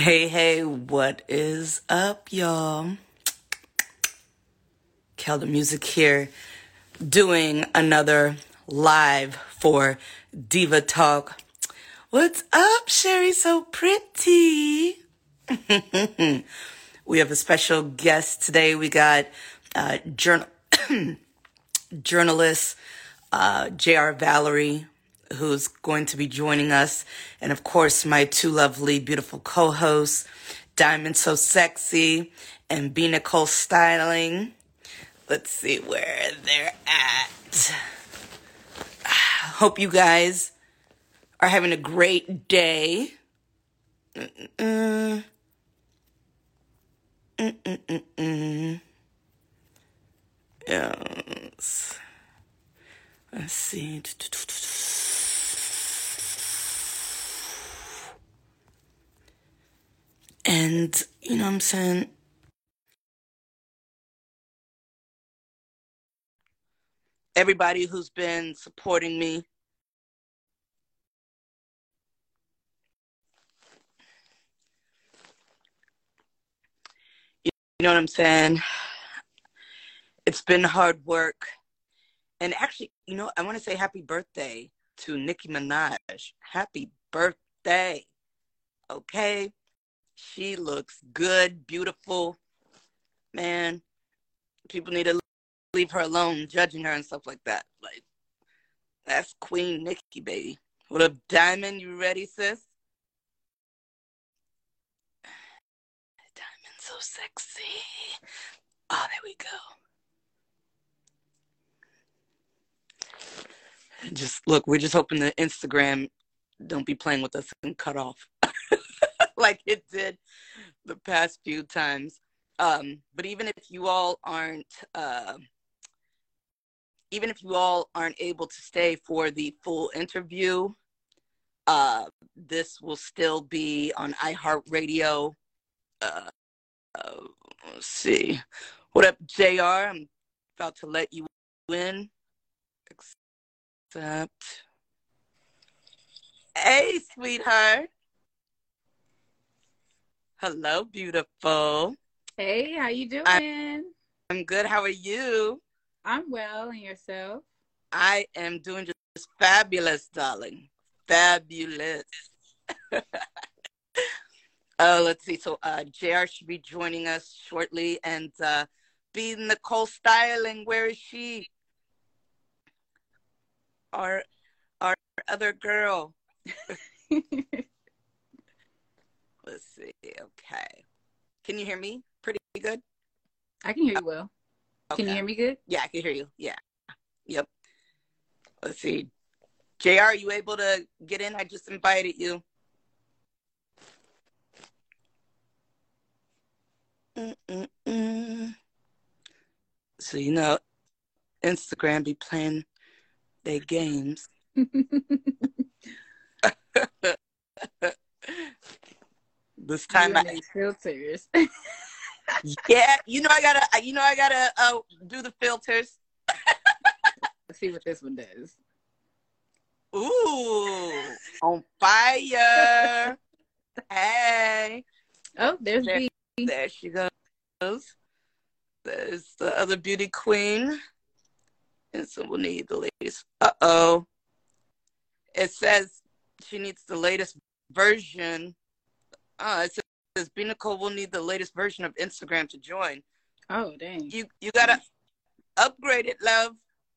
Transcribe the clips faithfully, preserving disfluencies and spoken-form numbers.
Hey, hey, what is up, y'all? Kel the Music here, doing another live for Diva Talk. What's up, Sherry? So pretty. We have a special guest today. We got uh, journal journalist uh, J R Valerie, who's going to be joining us. And of course, my two lovely, beautiful co-hosts, Diamond So Sexy and B. Nicole Styling. Let's see where they're at. Hope you guys are having a great day. Mm-mm. Mm-mm-mm-mm. Yes. Let's see. And, you know what I'm saying? Everybody who's been supporting me. You know what I'm saying? It's been hard work. And actually, you know, I want to say happy birthday to Nicki Minaj. Happy birthday. Okay? She looks good, beautiful. Man, people need to leave her alone, judging her and stuff like that. Like, that's Queen Nicki, baby. What up, Diamond? You ready, sis? Diamond So Sexy. Oh, there we go. Just look, we're just hoping that Instagram don't be playing with us and cut off like it did the past few times. Um, but even if you all aren't, uh, even if you all aren't able to stay for the full interview, uh, this will still be on iHeartRadio. Uh, uh, let's see. What up, J R? I'm about to let you in. Except, hey, sweetheart. Hello, beautiful. Hey, how you I'm, doing? I'm good. How are you? I'm well, and yourself? I am doing just fabulous, darling. Fabulous. Oh, let's see. So uh, J R should be joining us shortly. And uh, B. Nicole Styling, where is she? Our, our other girl. Let's see. Okay. Can you hear me pretty good? I can hear you well. Okay. Can you hear me good? Yeah, I can hear you. Yeah. Yep. Let's see. J R, are you able to get in? I just invited you. Mm-mm-mm. So, you know, Instagram be playing their games. This time, you and I, these filters. yeah, you know I gotta, you know I gotta uh, do the filters. Let's see what this one does. Ooh, on fire! Hey, oh, there's there, B. there she goes. There's the other beauty queen, and so we'll need the latest. Uh oh, it says she needs the latest version. Uh, it says B. Nicole will need the latest version of Instagram to join. Oh, dang. You you gotta upgrade it, love.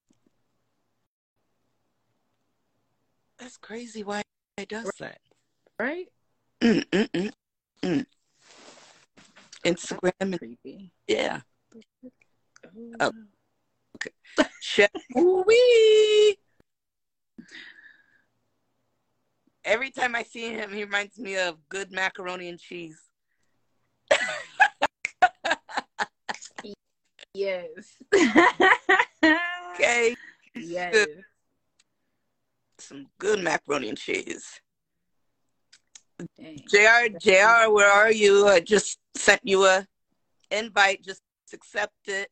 That's crazy. Why it does that? Right? Mm mm mm mm. Instagram. That's creepy. Yeah. Oh, Oh, okay. Chef. Wee. Every time I see him, he reminds me of good macaroni and cheese. yes. Okay. yes. Some good macaroni and cheese. Dang. J R, J R, where are you? I just sent you a invite. Just accept it.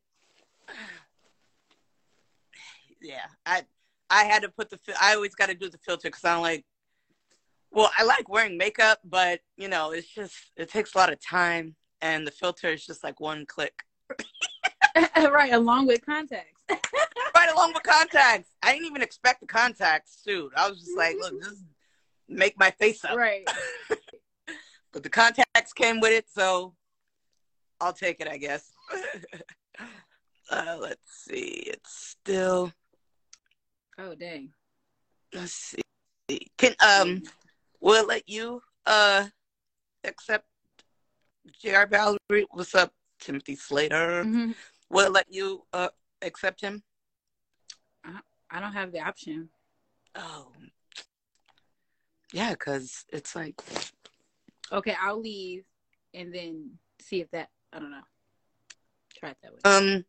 Yeah, I I had to put the. I always got to do the filter because I'm like, Well, I like wearing makeup, but you know, it's just it takes a lot of time, and the filter is just like one click. Right, along with contacts. Right along with contacts. I didn't even expect the contacts, shoot. I was just like, look, just make my face up. Right. But the contacts came with it, so I'll take it, I guess. uh, let's see. It's still. Oh dang. Let's see. Can um, will it let you uh accept J R. Valerie? What's up, Timothy Slater? Mm-hmm. Will it let you uh accept him? I, I don't have the option. Oh, yeah, because it's like. Okay, I'll leave and then see if that. I don't know. Try it that way. Um,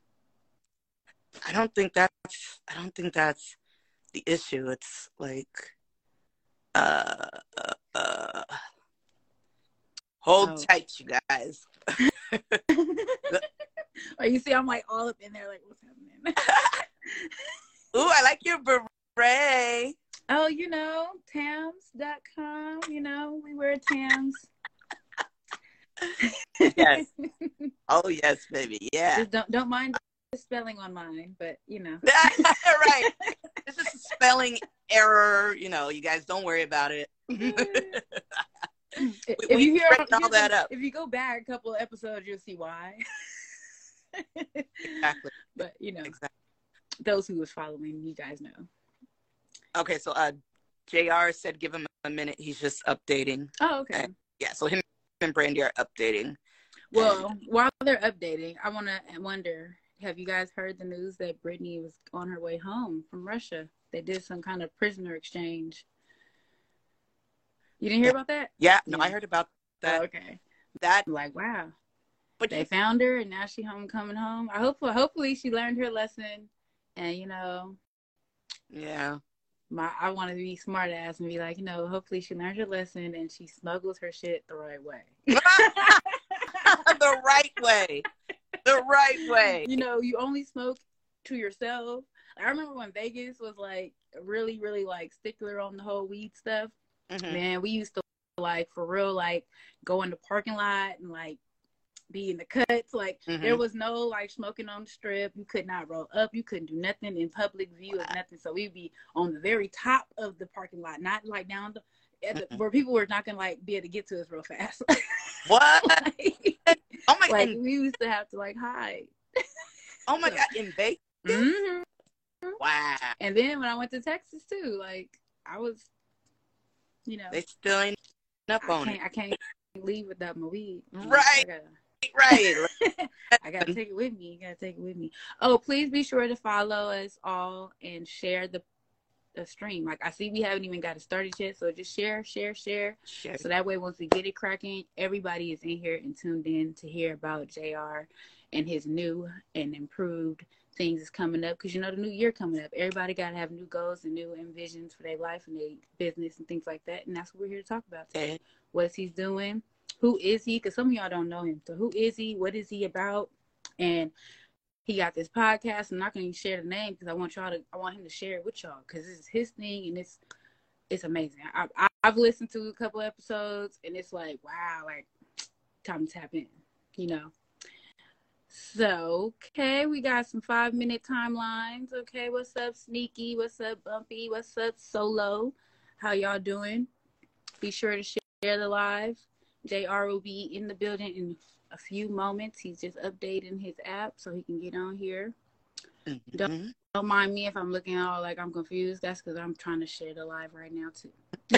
I don't think that's. I don't think that's the issue. It's like, uh, uh, uh hold Oh. tight, you guys. Oh, you see, I'm like all up in there, like, what's happening? Ooh, I like your beret. Oh, you know, Tams dot com. You know, we wear Tams. Yes. Oh yes, baby. Yeah. Just don't don't mind the spelling on mine, but you know. Right. This is a spelling error. You know, you guys don't worry about it. If we, you hear all that up. If you go back a couple of episodes, you'll see why. Exactly. But you know, exactly. Those who was following, you guys know. Okay, so uh, J R said give him a minute. He's just updating. Oh, okay. And, yeah, so him and Brandy are updating. Well, and, while they're updating, I want to wonder, have you guys heard the news that Brittany was on her way home from Russia? They did some kind of prisoner exchange. You didn't hear about that? Yeah, no, yeah. I heard about that. Oh, okay. That, I'm like, wow. But they you, found her, and now she home coming home. I hope, hopefully, she learned her lesson, and you know, yeah. My, I want to be smart ass and be like, you know, hopefully she learned her lesson and she smuggles her shit the right way. The right way. The right way. You know, you only smoke to yourself. I remember when Vegas was like really, really like stickler on the whole weed stuff. Mm-hmm. Man, we used to like for real, like go in the parking lot and like be in the cuts. Like mm-hmm. there was no like smoking on the strip. You could not roll up. You couldn't do nothing in public view of nothing. So we'd be on the very top of the parking lot, not like down the, at the mm-hmm. where people were not gonna like be able to get to us real fast. What? Like, oh my like god! We used to have to like hide. Oh my god! In Vegas? Mm-hmm. Wow. And then when I went to Texas too, like I was, you know, they still ain't up I on can't, it. I can't leave without my weed. Right. Know, Right. I gotta take it with me. You gotta take it with me. Oh, please be sure to follow us all and share the the stream. Like I see we haven't even got it started yet, so just share, share, share. Share. So that way once we get it cracking, everybody is in here and tuned in to hear about J R and his new and improved things is coming up. Because you know the new year coming up. Everybody gotta have new goals and new envisions for their life and their business and things like that. And that's what we're here to talk about today. What he's doing. Who is he? Because some of y'all don't know him. So who is he? What is he about? And he got this podcast. I'm not going to share the name because I want y'all to. I want him to share it with y'all because this is his thing and it's it's amazing. I, I, I've listened to a couple episodes and it's like wow, like time to tap in, you know. So okay, we got some five minute timelines. Okay, what's up, Sneaky? What's up, Bumpy? What's up, Solo? How y'all doing? Be sure to share the live. J R will be in the building in a few moments. He's just updating his app so he can get on here. Mm-hmm. Don't, don't mind me if I'm looking all like I'm confused. That's because I'm trying to share the live right now, too.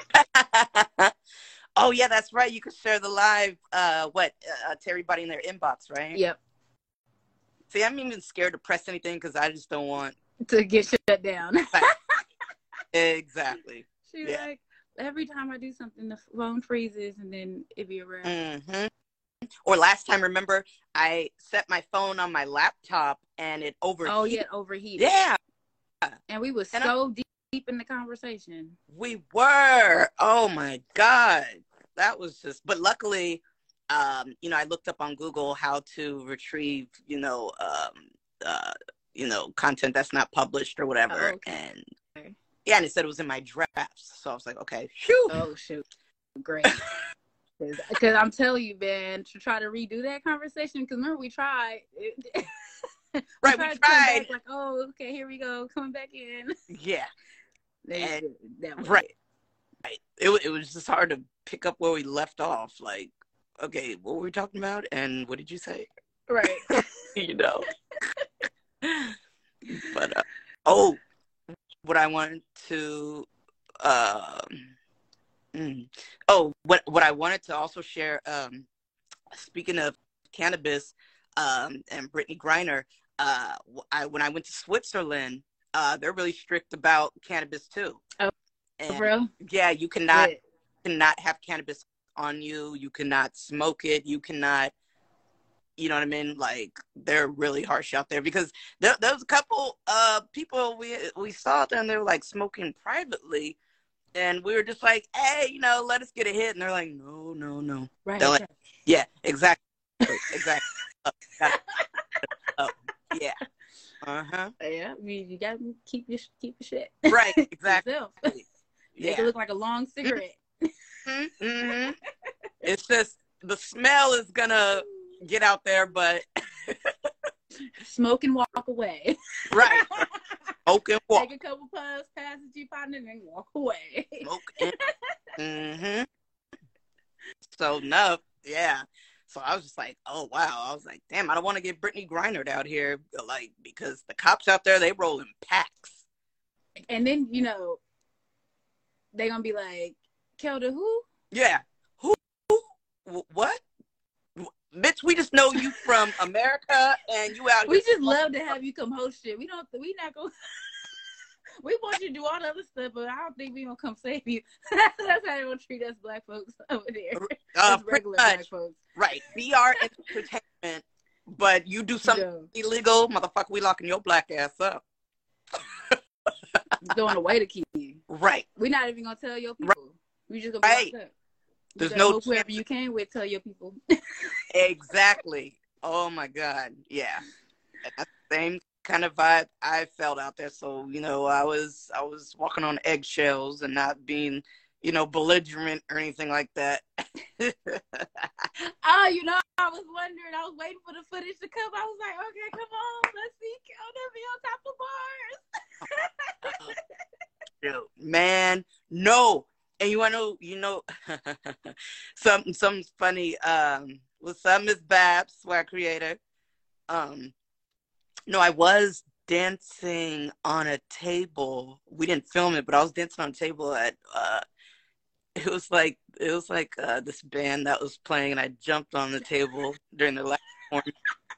Oh, yeah, that's right. You can share the live, uh, what, uh, to everybody in their inbox, right? Yep. See, I'm even scared to press anything because I just don't want to get shut down. Exactly. She's yeah. like, every time I do something, the phone freezes and then it be around. Mm-hmm. Or last time, remember, I set my phone on my laptop and it overheated. Oh, yeah, overheated. Yeah. And we were and so deep, deep in the conversation. We were. Oh, my God. That was just, but luckily, um, you know, I looked up on Google how to retrieve, you know, um, uh, you know, content that's not published or whatever. Oh, okay. And Yeah, and it said it was in my drafts. So I was like, okay, phew. Oh, shoot. Great. Because I'm telling you, man, to try to redo that conversation, because remember, we tried. It, we right, tried we to tried. come back like, oh, okay, here we go, coming back in. Yeah. They, and, that was right. Right. It, it was just hard to pick up where we left off. Like, okay, what were we talking about? And what did you say? Right. You know? But, uh, oh, what I wanted to, um, mm, oh, what, what I wanted to also share, um, speaking of cannabis, um, and Brittany Griner, uh, I, when I went to Switzerland, uh, they're really strict about cannabis too. Oh, and, for real? Yeah, you cannot, Yeah. cannot have cannabis on you. You cannot smoke it. You cannot, you know what I mean? Like, they're really harsh out there, because there, there was a couple uh people we we saw them, they were like smoking privately, and we were just like, hey, you know, let us get a hit, and they're like, no, no, no. Right. They're like, yeah, exactly, exactly. uh, got, uh, yeah. Uh huh. Yeah, I mean, you gotta keep your keep your shit. Right. Exactly. Make Yeah. it look like a long cigarette. Mm-hmm. Mm-hmm. It's just the smell is gonna get out there, but smoke and walk away. Right. Smoke and walk. Take a couple puffs, pass it to your partner, and then walk away. Smoke and mm-hmm. So no, yeah. So I was just like, oh wow. I was like, damn, I don't want to get Brittany Griner out here, like, because the cops out there, they roll in packs. And then, you know, they gonna be like, Kelda, who? Yeah. Who? Who? What? Bitch, we just know you from America, and you out we here. We just love to have you come host shit. We don't. We not gonna. We want you to do all the other stuff, but I don't think we gonna come save you. That's how they gonna treat us black folks over there. Uh, regular much. Black folks. Right. Be our entertainment, but you do something yeah. illegal, motherfucker, we locking your black ass up. Throwing away the key. Right. We're not even gonna tell your people. Right. We just gonna be right. locked up. There's you no hope whoever you can with, tell your people. Exactly. Oh my God. Yeah. That's the same kind of vibe I felt out there. So, you know, I was I was walking on eggshells and not being, you know, belligerent or anything like that. Oh, you know, I was wondering, I was waiting for the footage to come. I was like, okay, come on, let's see Kelda be on top of bars. Yo, man, no. And you want to know, you know, something, something's funny. Um, what's up, Miss Babs, Swag Creator? Um, no, I was dancing on a table. We didn't film it, but I was dancing on a table at, uh, it was like, it was like uh, this band that was playing, and I jumped on the table during the last performance.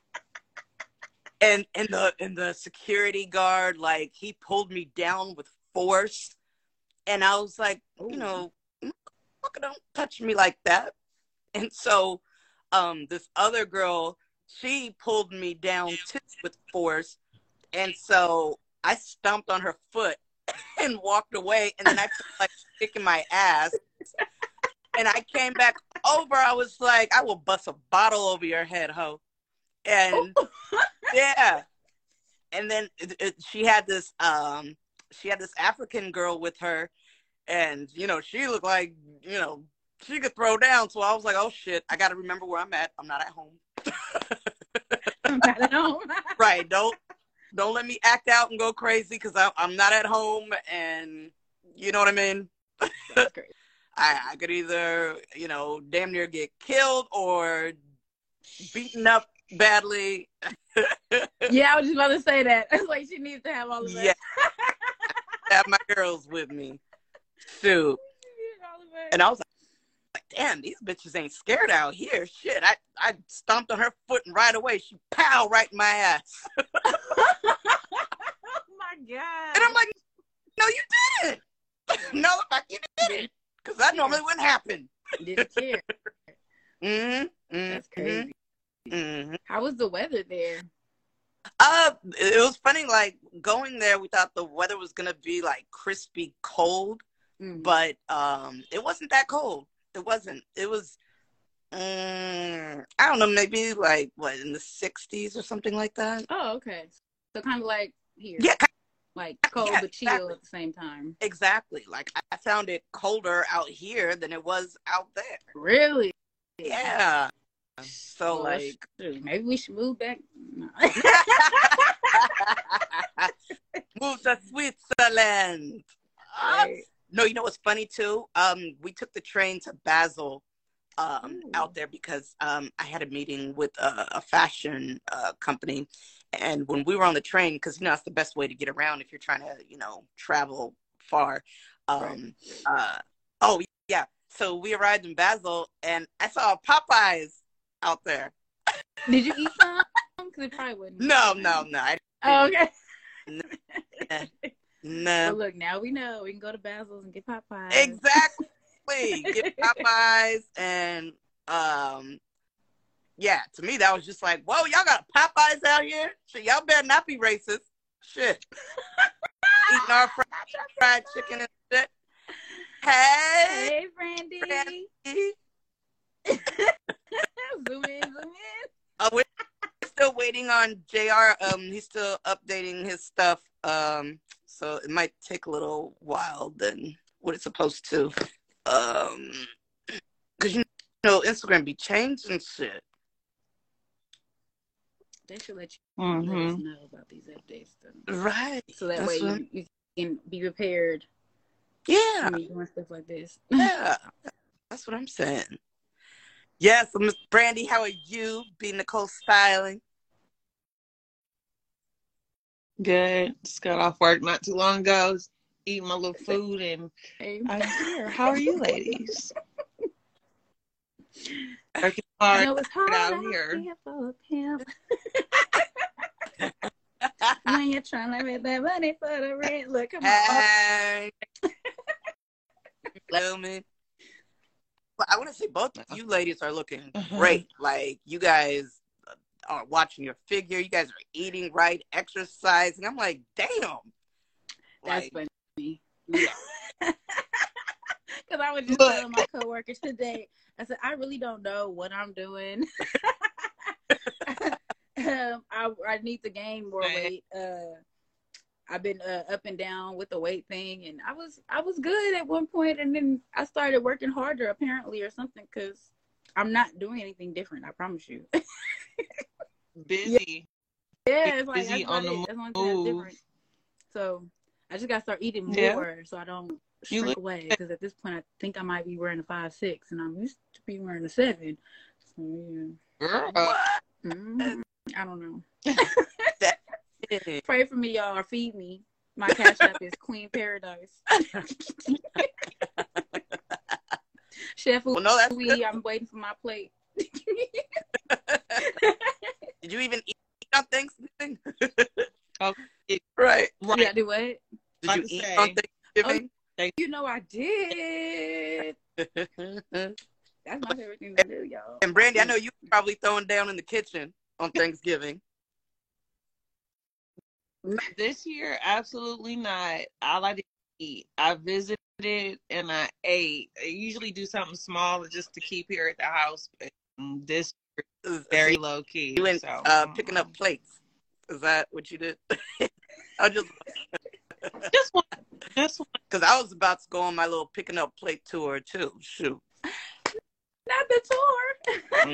And, and the, and the security guard, like, he pulled me down with force. And I was like, Ooh. you know, don't touch me like that. And so um, this other girl, she pulled me down too with force. And so I stomped on her foot and walked away. And then I felt like kicking my ass. And I came back over. I was like, I will bust a bottle over your head, ho. And yeah. And then it, it, she had this, um, she had this African girl with her, and, you know, she looked like, you know, she could throw down. So I was like, oh shit, I got to remember where I'm at. I'm not at home. I'm not at home. Right. Don't, don't let me act out and go crazy, because I'm not at home, and you know what I mean? That's great. I, I could either, you know, damn near get killed or beaten up badly. Yeah, I was just about to say that. It's like she needs to have all of that. Yeah. Have my girls with me. Shoot. And I was like, damn, these bitches ain't scared out here. Shit. I, I stomped on her foot, and right away she pow right in my ass. Oh my God. And I'm like, no, you didn't. No, like you didn't. Because that normally wouldn't happen. Didn't care. Mm-hmm. That's crazy. Mm-hmm. How was the weather there? Uh, it was funny, like, going there, we thought the weather was going to be, like, crispy cold, mm. but um, it wasn't that cold. It wasn't. It was, um, I don't know, maybe, like, what, in the sixties or something like that? Oh, okay. So kind of like here. Yeah, like cold Yeah, but chill exactly. at the same time. Exactly. Like I found it colder out here than it was out there. Really? Yeah. So Well, like maybe we should move back. No. move to Switzerland. Right. No, you know what's funny too? Um, we took the train to Basel um, Ooh. out there because um, I had a meeting with a, a fashion uh, company. And when we were on the train, because, you know, that's the best way to get around if you're trying to, you know, travel far. Um, right. uh, oh, yeah. So we arrived in Basel and I saw Popeyes out there. Did you eat some? Because it probably wouldn't. No, no, no. I oh, okay. No. No. Well, look, now we know. We can go to Basil's and get Popeyes. Exactly. Get Popeyes and, um, yeah, to me, that was just like, whoa, y'all got Popeyes out here? Shit, y'all better not be racist. Shit. Eating our fried, fried chicken and shit. Hey. Hey, Brandy. Brandy. Zoom in, zoom in. Uh, we're still waiting on J R. Um, he's still updating his stuff. Um, so it might take a little while than what it's supposed to. Um, because you know Instagram be changing shit. They should let you mm-hmm. let us know about these updates, though. Right? So that That's way what... you, you can be prepared. Yeah, when you're doing stuff like this. Yeah, that's what I'm saying. Yes, yeah, so Miss Brandy, how are you? Be Nicole Styling. Good. Just got off work not too long ago. Eating my little food, and I'm here. How are you, ladies? Working hard, you know, it's hard out here. For him. When you're trying to make that money for the rent, look, come hey. on. Feel me? Well, I want to say both of you ladies are looking uh-huh. great. Like, you guys are watching your figure. You guys are eating right, exercising. I'm like, damn. That's like, funny. Because I was just Look. telling my coworkers today, I said, I really don't know what I'm doing. um, I, I need to gain more weight. Uh, I've been uh, up and down with the weight thing, and I was I was good at one point, and then I started working harder apparently or something because I'm not doing anything different. I promise you. Busy. Yeah, yeah it's like busy that's on the it. move. That's one thing that's different. So I just gotta start eating more yeah. so I don't shrink look- away. Because at this point, I think I might be wearing a five six, and I'm used to be wearing a seven. So yeah. Girl, what? Mm-hmm. I don't know. Pray for me, y'all, or feed me. My cash app is Queen Paradise. Chef well, no, that's Louis, I'm waiting for my plate. Did you even eat on Thanksgiving? Okay. Right. right. Yeah, do what? Did like you eat say. on Thanksgiving? Oh, you know I did. That's my favorite thing to do, y'all. And Brandy, I know you probably throwing down in the kitchen on Thanksgiving. This year, absolutely not. All I did was eat. I visited and I ate. I usually do something small just to keep here at the house, but this year is very low key. You went so. uh, picking up plates. Is that what you did? I just just one, just one. Because I was about to go on my little picking up plate tour too. Shoot, not the tour.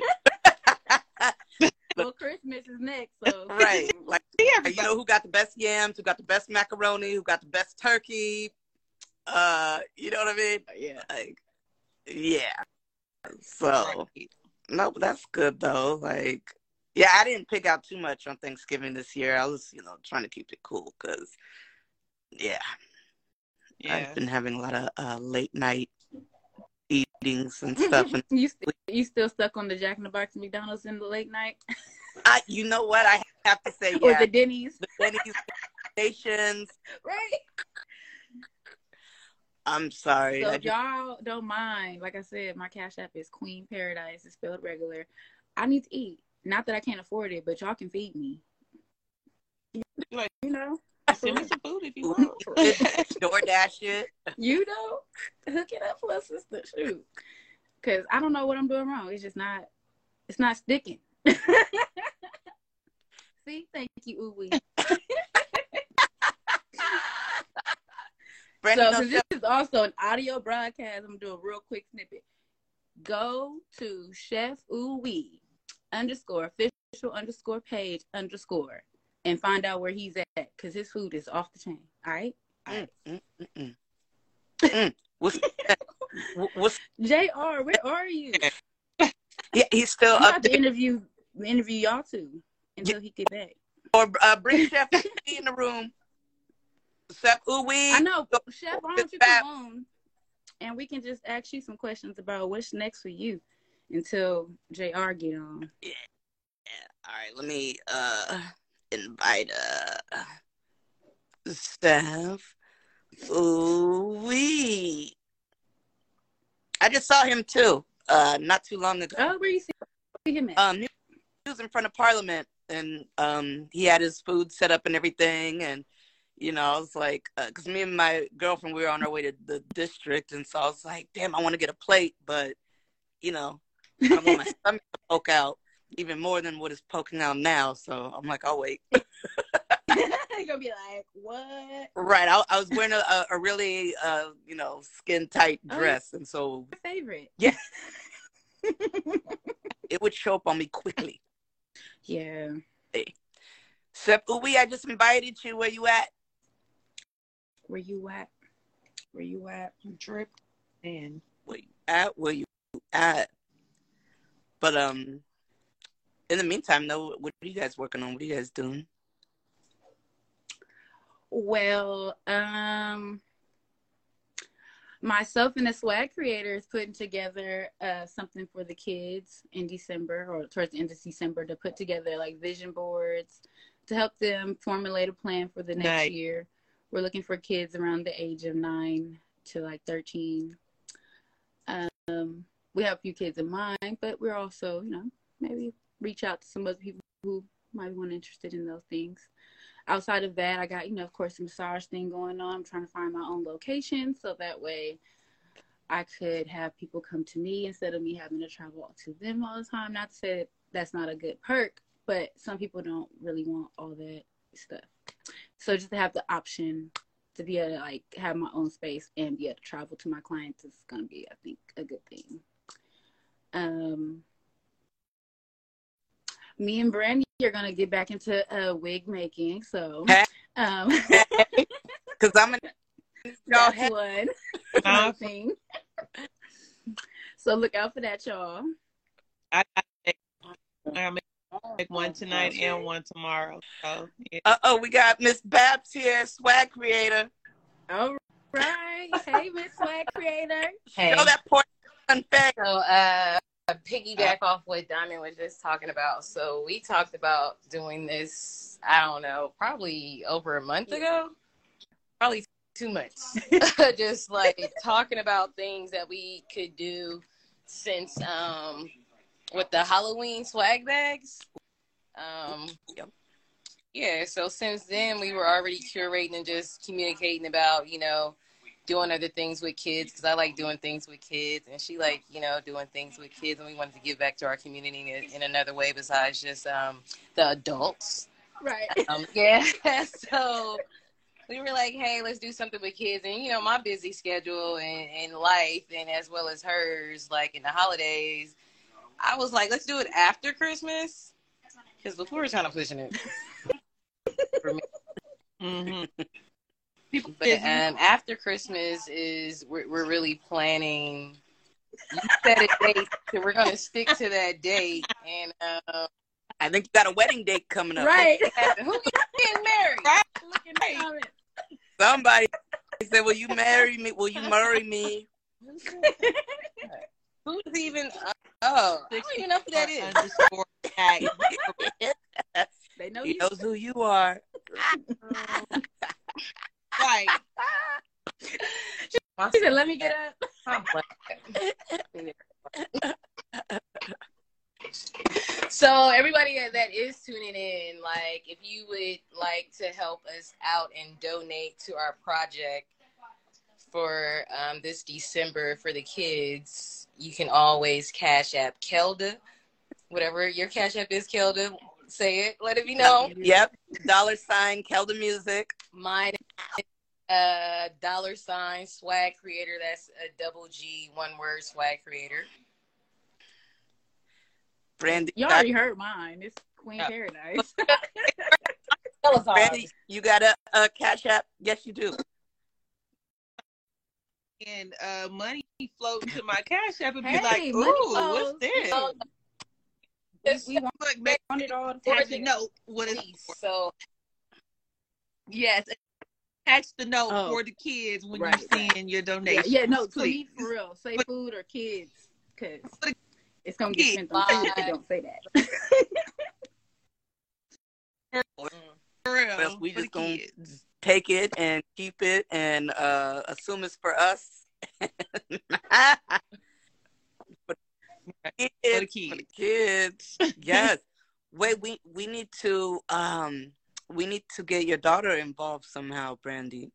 Well, Christmas is next, so right. Like, yeah, you know who got the best yams, who got the best macaroni, who got the best turkey. Uh, you know what I mean? Yeah. Like, yeah. So, no, but that's good though. Like, yeah, I didn't pick out too much on Thanksgiving this year. I was, you know, trying to keep it cool because, yeah, yeah, I've been having a lot of uh, late night eatings and stuff. And you, st- you still stuck on the Jack in the Box and McDonald's in the late night? I, you know what? I have to say, or yeah. the Denny's. The Denny's stations. Right. I'm sorry. So I if just... y'all don't mind, like I said, my cash app is Queen Paradise. It's spelled regular. I need to eat. Not that I can't afford it, but y'all can feed me. Like, you know? Send me some food if you want. DoorDash it. You know? Hook it up for a sister. Shoot. Because I don't know what I'm doing wrong. It's just not, it's not sticking. See? Thank you, Uwe. Brandy, So no since chef. this is also an audio broadcast, I'm gonna do a real quick snippet. Go to Chef Ooh-Wee underscore official underscore page underscore and find out where he's at, because his food is off the chain. All right. All right. Mm, mm, mm, mm. mm. What's what's J R, where are you? yeah, he's still I'm up about to there. interview interview y'all two until he get back. Or uh, bring Chef Ooh-Wee in the room. Chef Ooh-Wee. I know, Go- Chef. Why Miss don't you Bab. come on and we can just ask you some questions about what's next for you until J R get on. Yeah. All right, let me uh invite uh Chef Ooh-Wee. I just saw him too, uh, not too long ago. Oh, where you see him at? Um, he was in front of Parliament, and um, he had his food set up and everything, and you know, I was like, because uh, me and my girlfriend, we were on our way to the district, and so I was like, damn, I want to get a plate, but you know, I don't want my stomach to poke out even more than what is poking out now. So I'm like, I'll wait. You're gonna be like, what? Right. I, I was wearing a, a, a really, uh, you know, skin tight Oh, dress, and so your favorite. yeah, it would show up on me quickly. Yeah. Hey. Chef Ooh-Wee, I just invited you. Where you at? Where you at? Where you at? Drip in. Where you at? Where you at? But um, in the meantime, though, what are you guys working on? What are you guys doing? Well, um, myself and the swag creator is putting together uh, something for the kids in December, or towards the end of December, to put together like vision boards to help them formulate a plan for the next Nice. year. We're looking for kids around the age of nine to like thirteen. Um, we have a few kids in mind, but we're also, you know, maybe reach out to some other people who might be more interested in those things. Outside of that, I got, you know, of course, the massage thing going on. I'm trying to find my own location so that way I could have people come to me instead of me having to travel to them all the time. Not to say that that's not a good perk, but some people don't really want all that stuff. So just to have the option to be able to like have my own space and be able to travel to my clients is going to be, I think, a good thing. Um, me and Brandy are going to get back into uh, wig making. So, um, because I'm gonna y'all that's have one, Uh, one thing. So look out for that, y'all. I gotta make, I gotta make make one tonight and one tomorrow. So yeah. uh oh, we got Miss Babs here, swag creator. All right. Hey, Miss Swag Creator. Hey. Show that poor face. So, uh, piggyback off what Diamond was just talking about. So, we talked about doing this, I don't know, probably over a month ago. Probably two months. Just like talking about things that we could do since, um, with the Halloween swag bags. Um, Yep. Yeah, so since then, we were already curating and just communicating about, you know, doing other things with kids, because I like doing things with kids, and she like, you know, doing things with kids, and we wanted to give back to our community in, in another way besides just um, the adults. Right. Um, yeah, so we were like, hey, let's do something with kids. And, you know, my busy schedule and, and life, and as well as hers, like in the holidays, I was like, let's do it after Christmas, because before we were kind of pushing it. For me. Mm-hmm. But um, after Christmas is we're, we're really planning. You set a date, so we're gonna stick to that date. And uh, I think you got a wedding date coming up. Right. who getting married? Right. Look in the comments. Somebody said, "Will you marry me? Will you marry me?" Who's even? Uh, oh, I don't even know who that is. Underscore tag. They know He you. knows who you are. Right. She said, let me get up. So everybody that is tuning in, like, if you would like to help us out and donate to our project for um, this December for the kids, you can always Cash App Kelda. Whatever your Cash App is, Kelda, say it. Let it be known. Yep. Dollar sign Kelda Music. Mine is uh, dollar sign swag creator. That's a double G, one word swag creator. Brandy, You already heard mine. It's Queen Yeah. Paradise. Brandy, you got a, a Cash App? Yes, you do. And uh, money float into my Cash App and be Hey, like, money ooh, flows. what's this? Oh, we, we want, Look, baby, want it all attach the tagged. note. What is so Yes, attach the note Oh, for the kids when right, you right. send your Yeah, donation. yeah, no, to please. me, for real. Say But- food or kids, because but- it's going to get kids. spent on food if Bye. you don't say that. For real, Or else we for just the gonna kids. take it and keep it and uh, assume it's for us. for the kids, For the for the kids. kids. Yes. Wait, we we need to um we need to get your daughter involved somehow, Brandy.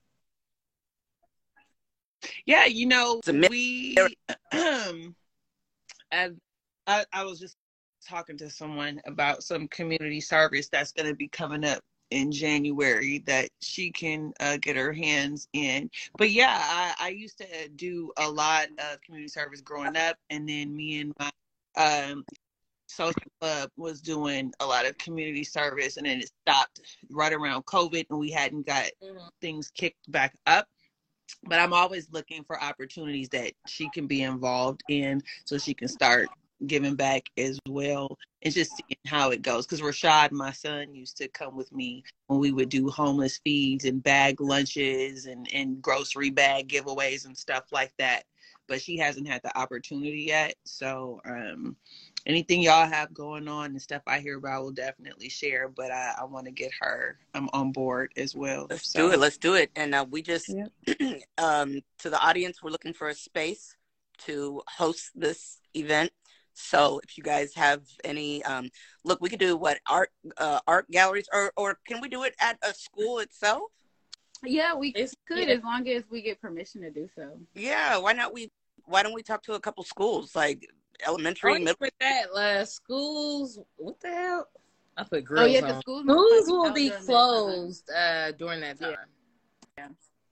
Yeah, you know, It's a myth. we um as I, I was just talking to someone about some community service that's going to be coming up in January that she can uh, get her hands in. But yeah, I, I used to do a lot of community service growing up, and then me and my um, social club was doing a lot of community service, and then it stopped right around COVID, and we hadn't got Mhm. things kicked back up. But I'm always looking for opportunities that she can be involved in so she can start giving back as well and just seeing how it goes. Because Rashad, my son, used to come with me when we would do homeless feeds and bag lunches and, and grocery bag giveaways and stuff like that. But she hasn't had the opportunity yet. So um, anything y'all have going on and stuff I hear about, will definitely share. But I, I want to get her um, on board as well. Let's so. do it. Let's do it. And uh, we just Yep. um to the audience, we're looking for a space to host this event. So if you guys have any, um, look, we could do what art, uh, art galleries, or or can we do it at a school itself? Yeah, we It's- could yeah. as long as we get permission to do so. Yeah, why not? We why don't we talk to a couple schools like elementary, Only middle? for that, uh, schools. What the hell? I put Oh, grills yeah, the on. schools, Schools might will out be during that time. closed uh, during that time. Yeah.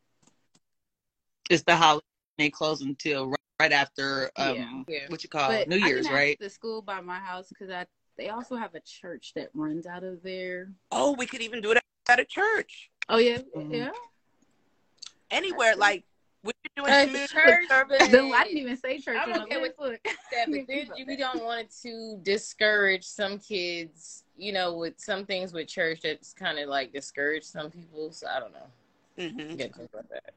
It's the holiday. They close until right, right after um Yeah. Yeah. what you call But New Year's, I can right? ask the school by my house because I they also have a church that runs out of there. Oh, we could even do it at a church. Oh yeah, Mhm. yeah. Anywhere, like we're doing Uh, community church, service. but- The, I didn't even say church. I'm on okay the with list. Look. that, but then we don't want to discourage some kids, you know, with some things with church that's kind of like discourage some people. So I don't know. Mhm. You gotta think about that.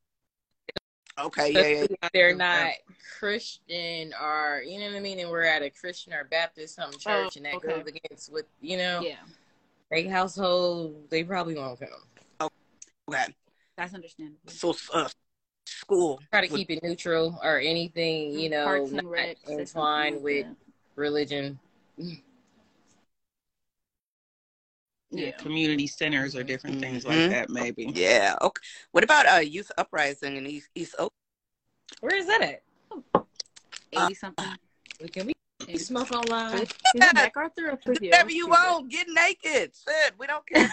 Okay, yeah, yeah. Especially if they're not Christian or, you know what I mean, and we're at a Christian or Baptist some church, and that okay. goes against what, you know, Yeah, their household, they probably won't come. Okay. that's understandable. So uh, school. Try to would- keep it neutral or anything, you know, Parks and not Recs or something entwined like with that. religion. Yeah, community centers or different things Mhm. like that, maybe. Yeah. Okay. What about uh Youth Uprising in East East Oak? Where is that at? Eighty something. We can we, we smoke online. Is it MacArthur or Privy? Whatever you want, get naked. Shit, we don't care.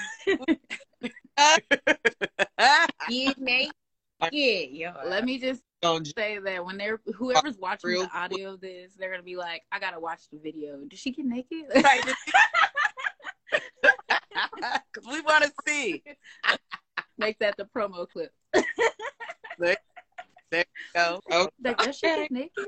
Yeah, Nate. Yeah, yo. Let me just Don't say that when they're whoever's watching Real the audio of this, they're gonna be like, "I gotta watch the video. Did she get naked?" Right. Because we want to see. Make that the promo clip. There you go. Okay. Like, does she get naked?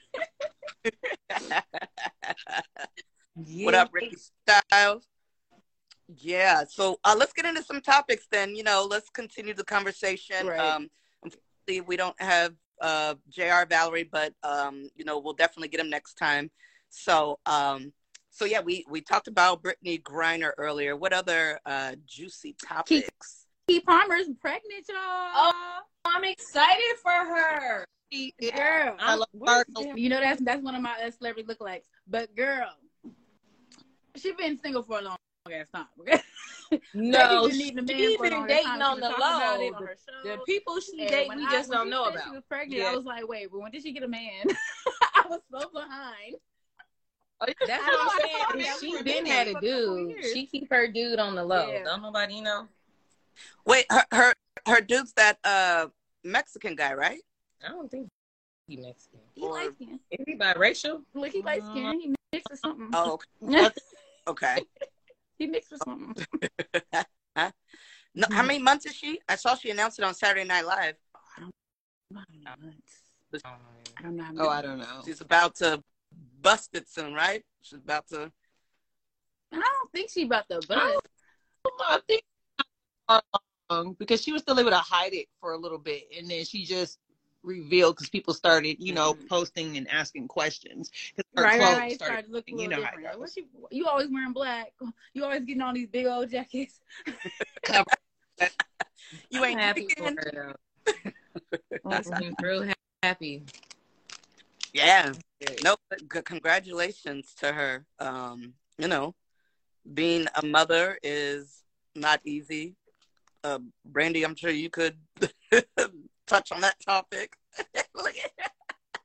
Yeah. What up, Ricky Styles? Yeah. So uh, let's get into some topics then. You know, let's continue the conversation. Right. Um, unfortunately, we don't have uh, J R Valerie, but um, you know, we'll definitely get him next time. So, um, so yeah, we we talked about Brittany Griner earlier. What other uh, juicy topics? Keke Palmer's pregnant, y'all. Oh, I'm excited for her. Girl, I love Where's her. that? you know that's that's one of my uh, celebrity lookalikes. But girl, she been single for a long ass time. Okay? No, Maybe she just need a man been for a longer dating time. on She the was talking about low. it on her show. The people she And date, when we I- just when don't she know said about. She was pregnant. Yeah. I was like, wait, but when did she get a man? I was so behind. That's I what know, I'm I saying. told you, She I been was had a for a couple dude. years. She keep her dude on the low. Yeah. Don't nobody know. Wait, her, her her dude's that uh Mexican guy, right? I don't think he Mexican. He Or- light skin. Is he biracial? Look, he light skin. He mixed with something. Oh, okay. okay. He mixed with something. No, how many months is she? I saw she announced it on Saturday Night Live. I don't know how many months. Oh, I don't know how many Oh, I don't know. She's about to bust it soon, right? She's about to. I don't think she about the bus. I think not long, because she was still able to hide it for a little bit, and then she just revealed because people started, you know, Mhm. posting and asking questions. 'Cause her Right, clothes right, right. started, Started to look a you little know how different. it Like, what goes. you, you always wearing black. You always getting on these big old jackets. You I'm ain't happy for Jamaican? her though. I'm real ha- happy. Yeah. No, but c- congratulations to her. Um, you know, being a mother is not easy. Uh, Brandy, I'm sure you could touch on that topic. Look at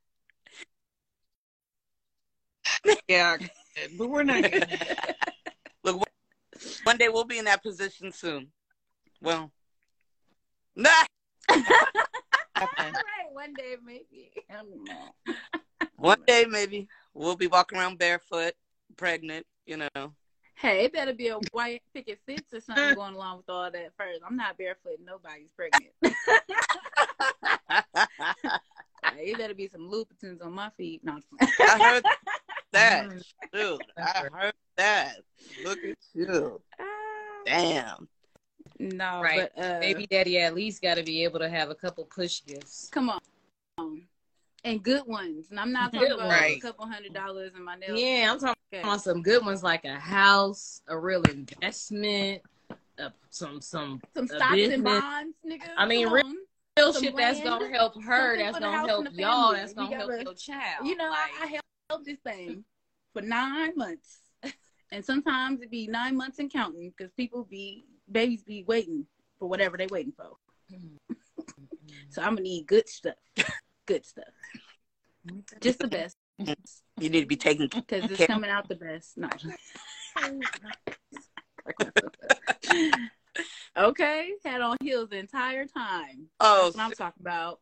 Yeah, but we're not gonna. Look, one day we'll be in that position soon. Well, nah. Right, one day maybe. I don't know. One day maybe we'll be walking around barefoot, pregnant. You know. Hey, it better be a white picket fence or something going along with all that first. I'm not barefoot. Nobody's pregnant. Hey, it better be some Louboutins on my feet. No. I heard that. Dude, I heard that. Look at you. Damn. No, Right. but uh, Baby daddy at least got to be able to have a couple push gifts. come on. And good ones. And I'm not talking Good about ones. a couple hundred dollars in my nails. Yeah, I'm talking Okay. about some good ones like a house, a real investment, uh, some some Some a stocks business. and bonds, nigga. I mean, Come real- on. real Some shit that's land, gonna help her, something that's for the gonna house help and the y'all, family. that's We gonna help gotta- your child. You know, like, I, I held this thing for nine months. And sometimes it be nine months and counting because people be, babies be waiting for whatever they waiting for. So I'm going to need good stuff. Good stuff. Just the best. You need to be taking Because it's care. coming out the best. No. Okay. Had on heels the entire time. Oh, That's what I'm talking about.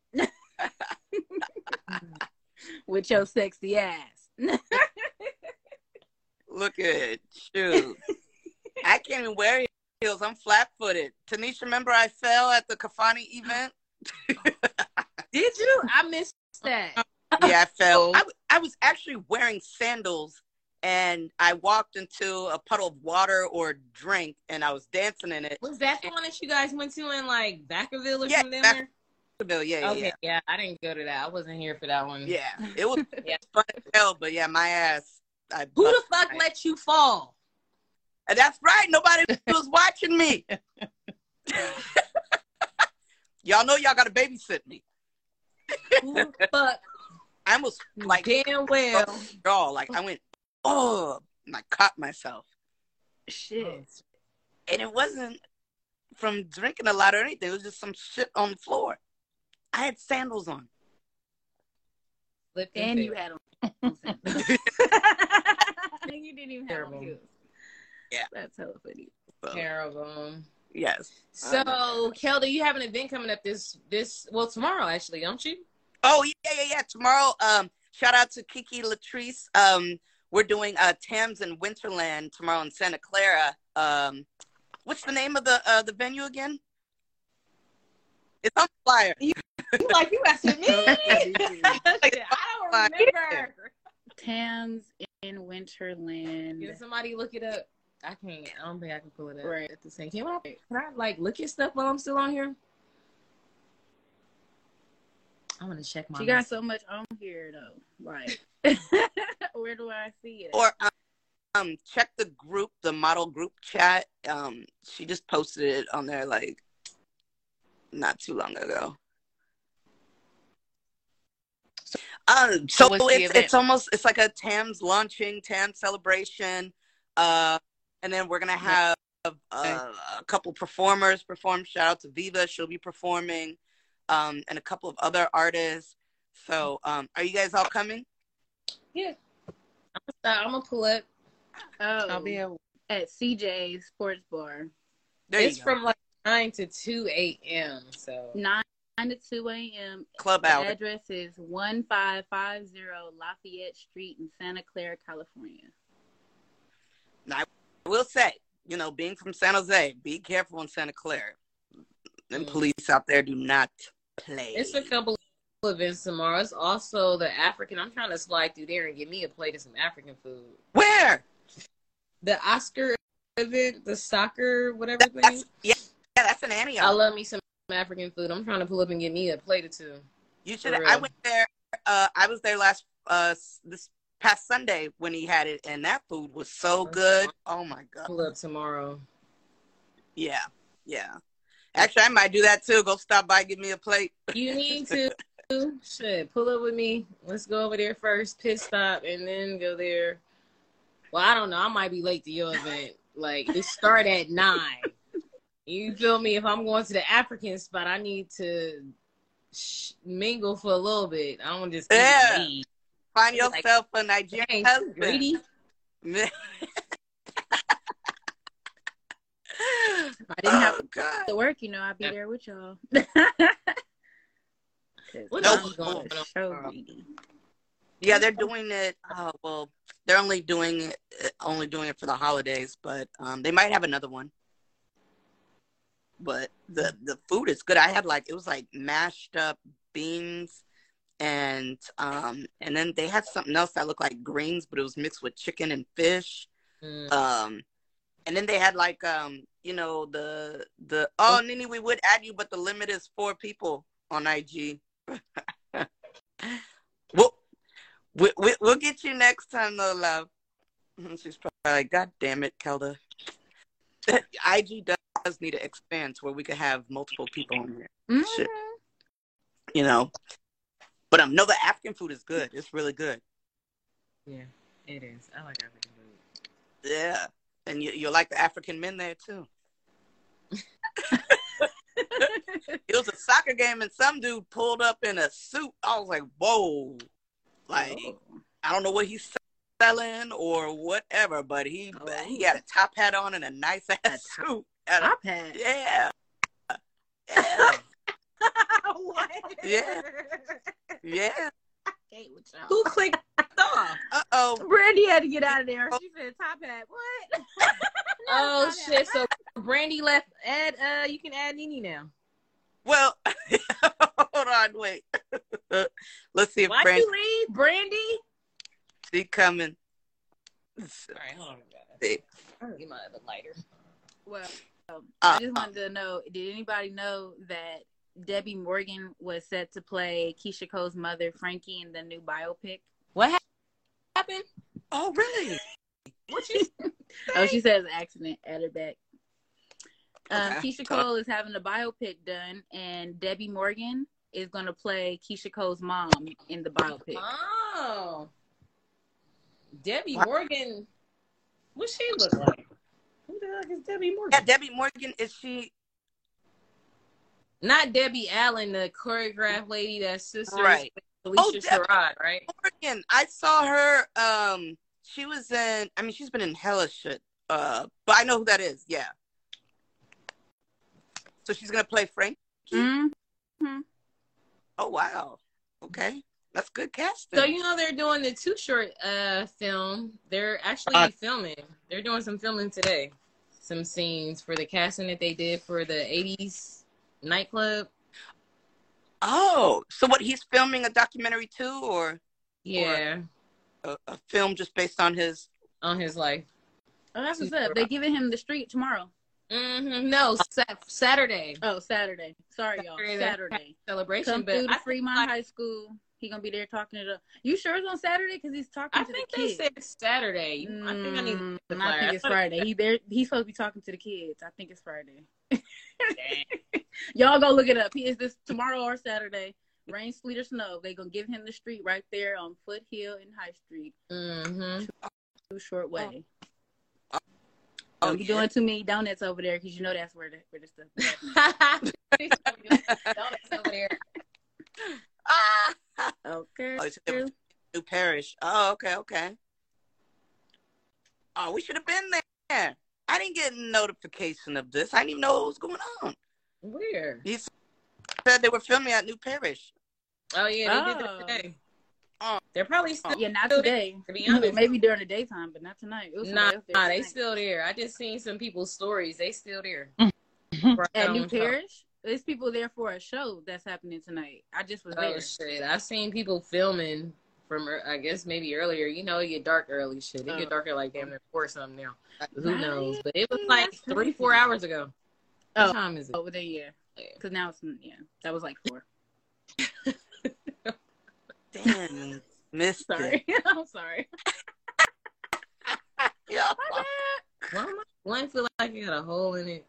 With your sexy ass. look at you. I can't even wear heels. I'm flat footed. Tanisha, remember I fell at the Kafani event? did you? I missed that. Yeah, I fell. I, w- I was actually wearing sandals and I walked into a puddle of water or drink and I was dancing in it. Was that the one that you guys went to in like Vacaville or Yeah, something? Vac- Yeah, yeah, Okay, yeah. yeah, I didn't go to that. I wasn't here for that one. Yeah, it was Yeah. fun as hell, but yeah, my ass. I Who the busted fuck my- let you fall? And that's right. Nobody was watching me. Y'all know y'all got to babysit me. Who the fuck? I almost like Damn well. jaw. Like I went, oh, and I caught myself. Shit. And it wasn't from drinking a lot or anything. It was just some shit on the floor. I had sandals on. Slipped And you fell. had on sandals. You didn't even have Terrible. on heels. Yeah. That's hella funny. So, Terrible. yes. So, Kelda, you have an event coming up this this well tomorrow actually, don't you? Oh yeah, yeah, yeah. Tomorrow, um, shout out to Kiki Latrice. Um, we're doing uh Thames in Winterland tomorrow in Santa Clara. Um, what's the name of the uh the venue again? It's on the flyer. You like you asking me? I don't remember. Thames in Winterland. Can somebody look it up? I can't. I don't think I can pull it up Right. at the same. Can I, can I like look at stuff while I'm still on here? I'm gonna check my. She got so much on here though. Like, where do I see it? Or um, um, check the group, the model group chat. Um, she just posted it on there like not too long ago. Um, so what's the it's event? it's almost it's like a Thames launching, Thames celebration, uh, and then we're gonna have uh, a couple performers perform. Shout out to Viva, she'll be performing, um, and a couple of other artists. So, um, are you guys all coming? Yeah. I'm gonna pull up. Oh, I'll be able. at C J's Sports Bar. There It's you go. from like nine to two a.m. So nine to two a.m. Club The out. address is one five five zero Lafayette Street in Santa Clara, California. Now, I will say, you know, being from San Jose, be careful in Santa Clara. And Mm. police out there do not play. it's a couple of events tomorrow. It's also the African. I'm trying to slide through there and get me a plate of some African food. Where? The Oscar event, the soccer, whatever thing. That's, yeah, yeah, that's an Antioch. I love me some African food. I'm trying to pull up and get me a plate or two. You should. For I real. went there. Uh, I was there last uh this past Sunday when he had it, and that food was so good. Oh my god. Pull up tomorrow. Yeah, yeah. Actually, I might do that too. Go stop by, give me a plate. You need to. Shit, pull up with me. Let's go over there first, pit stop, and then go there. Well, I don't know. I might be late to your event. Like, it start at nine. You feel me? If I'm going to the African spot, I need to sh- mingle for a little bit. I don't just eat Yeah. and leave. Find Like, yourself a Nigerian Dang, husband. greedy. If I didn't have Oh god. to work, you know, I'd be there with y'all. What Nope. else is going on So tomorrow? greedy. Yeah, they're doing it. Oh well, they're only doing it, only doing it for the holidays, but um, they might have another one. But the the food is good. I had like it was like mashed up beans, and um, and then they had something else that looked like greens, but it was mixed with chicken and fish. Mm. Um, and then they had like um, you know the the oh Nini, we would add you, but the limit is four people on I G. Well, we, we, we'll get you next time, though, love. She's probably like, God damn it, Kelda. I G does need to expand to where we could have multiple people on there. Mhm. Shit. You know? But um, no, the African food is good. It's really good. Yeah, it is. I like African food. Yeah. And you, you'll like the African men there, too. It was a soccer game, and some dude pulled up in a suit. I was like, whoa. Like, Oh. I don't know what he's selling or whatever, but he Oh. he had a top hat on and a nice ass suit. And a- Top hat. yeah. Yeah. What? Yeah. Yeah. Hate with y'all. Who clicked off? Uh-oh. Brandy had to get out of there. She said top hat. What? Oh Top shit! hat. So Brandy left. Add. Uh, you can add Nene now. Well, hold on, wait. Let's see if Why Brandy you leave, Brandy? she coming. All right, hold on, guys. See. I'm gonna get my other lighter. Well, um, Uh, I just wanted to know, did anybody know that Debbie Morgan was set to play Keisha Cole's mother, Frankie, in the new biopic? What ha- happened? Oh, really? What you? Oh, she says accident. Add it back. Um, Okay. Keisha Cole is having a biopic done, and Debbie Morgan is going to play Keisha Cole's mom in the biopic. Oh, Debbie What? Morgan. What she look like? Who the heck is Debbie Yeah, Morgan? Debbie Morgan, is she Not Debbie Allen, the choreographed lady that's sister right? Alicia Oh, Debbie Sherrod, right? Morgan. I saw her. Um, she was in. I mean, she's been in hella shit. Uh, but I know who that is. Yeah. So she's gonna play Frank. Mm-hmm. Oh wow. Okay, that's good casting. So you know they're doing the Too Short uh film. They're actually Uh, filming. They're doing some filming today. Some scenes for the casting that they did for the eighties nightclub. Oh, so what? He's filming a documentary too, or Yeah, a, a film just based on his? on his life. Oh, that's what's up. They're giving him the street tomorrow. Mm-hmm. No, sa- Saturday Oh, Saturday. Sorry, y'all. Saturday, Saturday. celebration. Come but through to I, Fremont like- High School. He gonna be there talking to the. You sure it's on Saturday? Because he's talking I to think the they kids. said Saturday. I think I need Mm, the I flyer. think I it's thought- Friday. He there. He's supposed to be talking to the kids. I think it's Friday. Dang. Y'all go look it up. He is this tomorrow or Saturday. Rain, sleet, or snow. They gonna give him the street right there on Foothill and High Street. Mm-hmm. Too short way. Oh, Don't be yeah. doing too many donuts over there because you know that's where the where the stuff. is. Donuts over there. Ah! Okay. Oh, it's a new parish. Oh, okay, okay. Oh, we should have been there. I I didn't get a notification of this. I didn't even know what was going on. Where? He said they were filming at New Parish. Oh yeah, they Oh. did that today. Oh. They're probably still. Yeah, not still today. there, to be honest. Maybe during the daytime, but not tonight. It was Nah, somebody else there nah, they tonight. still there. I just seen some people's stories. They still there. Right At on New top. Parish. There's people there for a show that's happening tonight. I just was Oh there. shit! I seen people filming from, I guess maybe earlier. You know, it get dark early. Shit, it get darker like damn near four something now. Who Right. knows? But it was like That's three, crazy. four hours ago. Oh. What time is it? Over there, yeah. Because now it's, yeah, that was like four. Damn, missed Sorry. it. I'm sorry. Yeah. My bad. Why my one feel like it got a hole in it?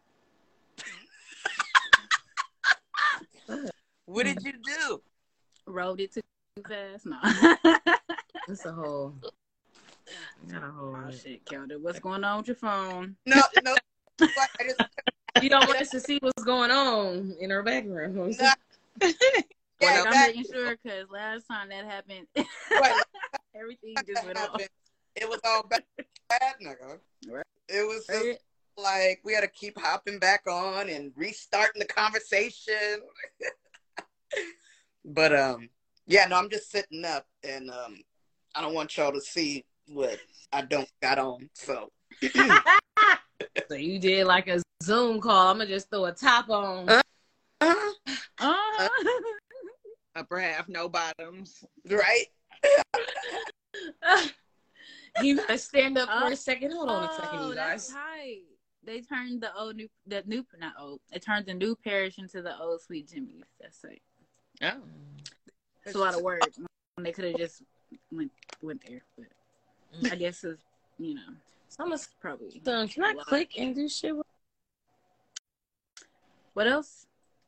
What did you do? Rolled it too fast. No. It's a hole. It got a hole Oh in it. shit, Kelda. What's going on with your phone? No, no. I just, You don't want us to see what's going on in our background. no. Yeah, Yeah, Like, I'm exactly. making sure because last time that happened, Right. everything just went off. happened. It was all bad, bad nigga. Right. It was just Right. like we had to keep hopping back on and restarting the conversation. But um, yeah, no, I'm just sitting up, and um, I don't want y'all to see what I don't got on. So So you did like a Zoom call. I'm gonna just throw a top on. Uh, Uh-huh. A bra, no bottoms. right? You gotta stand up for Oh, a second. Hold on a second, Oh, you that's guys. tight. They turned the old new, the new, not old. They turned the new parish into the old Sweet Jimmy's. That's right. Oh. It's a lot of work. They could have just went went there, but I guess it's, you know, So I'm gonna, it's probably. son, can I a lot. click and do shit? with- What else?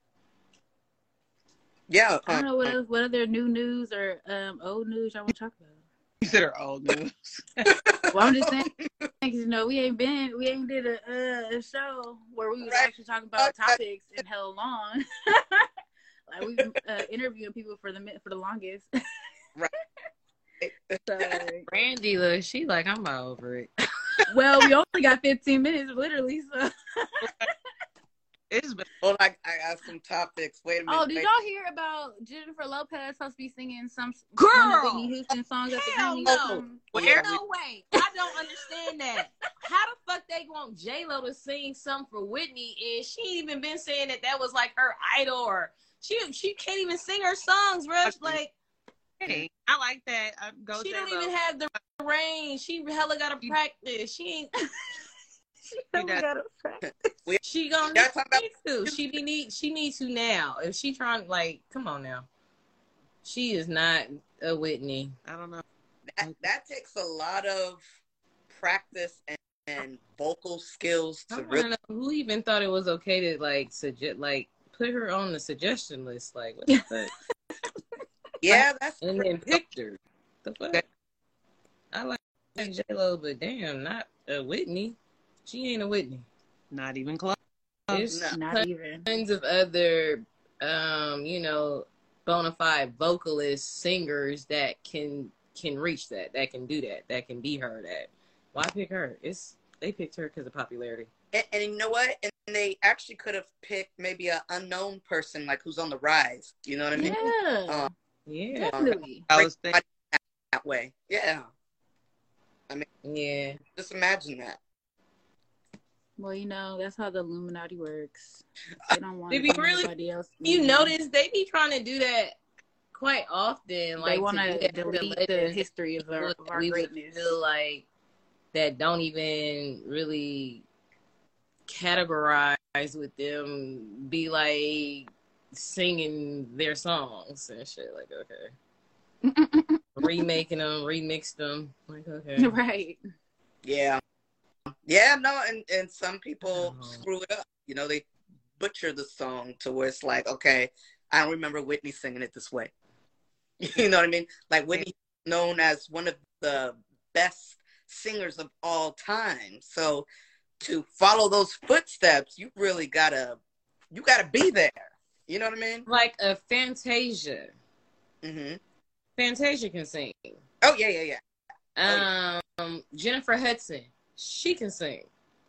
Yeah. I don't know what um, else. What other new news or um old news y'all want to talk about? Consider old news. Well, I'm just saying, 'cause, you know, we ain't been, we ain't did a, uh, a show where we was Right. actually talking about topics in hell long. Like we've been uh, interviewing people for the mi- for the longest. Right. So, Brandy, look, she like, I'm about over it. well, we only got fifteen minutes, literally. So, It's been Well, I, I got some topics. Wait a minute. oh, did wait. y'all hear about Jennifer Lopez supposed to be singing some Girl! one of Whitney Houston songs at the Hell Grammys? no. or something? Yeah, no way. I don't understand that. How the fuck they want J-Lo to sing something for Whitney and she ain't even been saying that that was like her idol or she she can't even sing her songs, Rush. Like, hey, I like that. I go she don't J-Lo. even have the range. She hella gotta practice. She ain't. She does. She gonna Y'all talking about- need to. She be need. She needs to now. If she trying, like, come on now. She is not a Whitney. I don't know. that, that takes a lot of practice and, and vocal skills I to want to really. know who even thought it was okay to like suggest, like, put her on the suggestion list. Like, what the fuck? Yeah, that's And true. then picked her. The fuck? I like J Lo, but damn, not a Whitney. She ain't a Whitney. Not even close. There's No. Not even. tons of other, um, you know, bona fide vocalists, singers that can can reach that, that can do that, that can be her. That why pick her? It's they picked her because of popularity. And, and you know what? And they actually could have picked maybe an unknown person, like who's on the rise. You know what I mean? Yeah, Uh, Yeah, definitely. I was thinking, That way. Yeah. yeah. Just imagine that. Well, you know, that's how the Illuminati works. They don't want They be really- anybody else. You notice they be trying to do that quite often. Like They want to do to that to delete the legends history of our, of that our we would greatness. feel like that don't even really categorize with them be like singing their songs and shit. Like, okay, remaking them, remix them. Like, okay, Right. Yeah. Yeah, no, and, and some people Oh. screw it up. You know, they butcher the song to where it's like, okay, I don't remember Whitney singing it this way. You know what I mean? Like Whitney known as one of the best singers of all time. So to follow those footsteps, you really gotta you gotta be there. You know what I mean? like a Fantasia. Mm-hmm. Fantasia can sing. Oh yeah, yeah, yeah. Um, Jennifer Hudson, she can sing.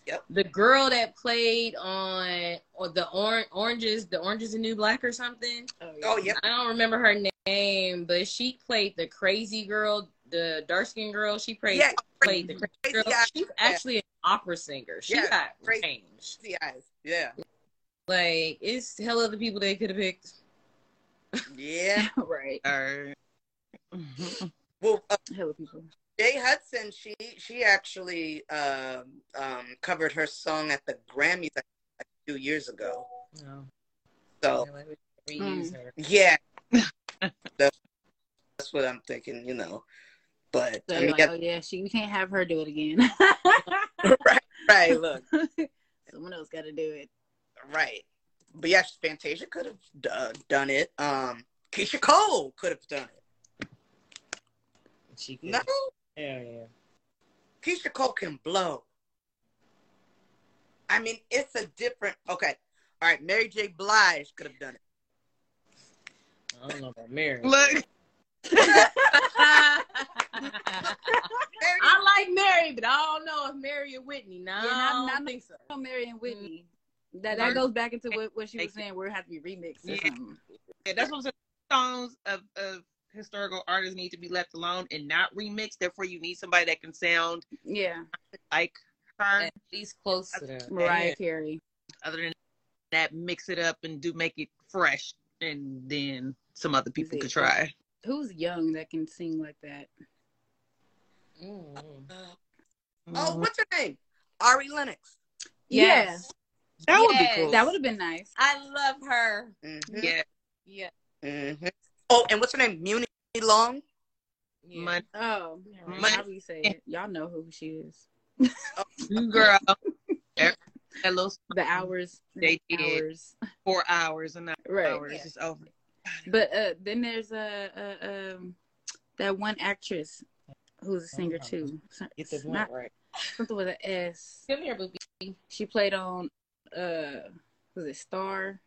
Yep. The girl that played on or the or, oranges, the oranges and new black or something. Oh, Oh, yep. I don't remember her name, but she played the crazy girl, the dark skinned girl. She played Yeah, played the crazy crazy girl. eyes. She's actually an opera singer. She Yeah, got crazy. changed. The eyes. Yeah. Like it's hell of the people they could have picked. Yeah. Right. Or, Well, uh, Hella people. Jay Hudson, she she actually um, um, covered her song at the Grammys like, a few years ago. No. So Reuse Mm. her. yeah, that's, that's what I'm thinking. You know, but So I you're mean, like, yeah, oh yeah, she we can't have her do it again. right, right. Look, Someone else got to do it. right. But yeah, Fantasia could have uh, done it. Um, Keisha Cole could have done it. She could. No, Yeah, yeah. Keisha Cole can blow. I mean, it's a different. Okay, all right. Mary J. Blige could have done it. I don't know about Mary. look, I Mary, like Mary, but I don't know if Mary or Whitney. No, Yeah, not- I don't not- think so. Oh, Mary and Whitney. That that goes back into what, what she was saying, where it had to be remixed or Yeah. something. yeah, that's what I'm saying. Songs of, of historical artists need to be left alone and not remixed. Therefore, you need somebody that can sound Yeah, like her. At least close to that. Mariah Carey. Other than that, mix it up and do make it fresh, and then some other people Is it- could try. Who's young that can sing like that? Mm. oh, what's her name? Ari Lennox. Yes. That would Yes. be cool. That would have been nice. I love her. Mm-hmm. Yeah, Yeah. Mm-hmm. Oh, and what's her name? Muni Long. yeah. Money. Oh, Money. how do you say it? Y'all know who she is. girl. That little The hours. They the did. hours. four hours and not Right. hours. Yeah. It's over. But uh, then there's a uh, uh, um that one actress who's a singer Oh. too. Get this Not one right. something with an S. Come here, booby. She played on uh was it Star?